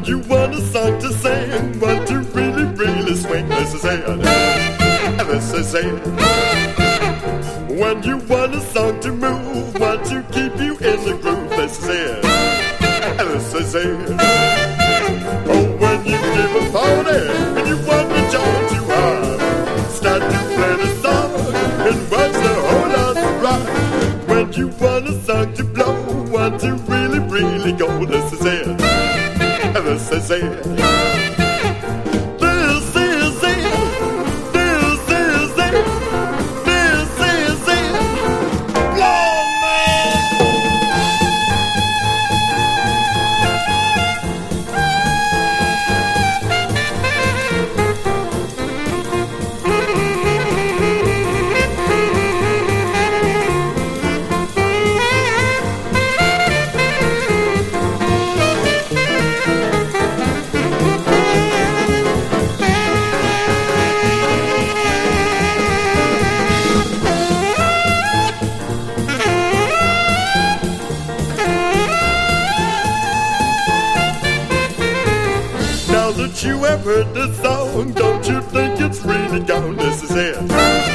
When you want a song to sing, want to really, really swing, this is it. This is it. When you want a song to move, want to keep you in the groove, this is it. This is it. Oh, when you give a party and you want the joy to have, start to play the song and watch the whole lot rock. When you want a song to blow, want to really, really go, this is it. This is it. This is it. This is it. This is it. Blow, now that you have heard this song, don't you think it's really gone? This is it.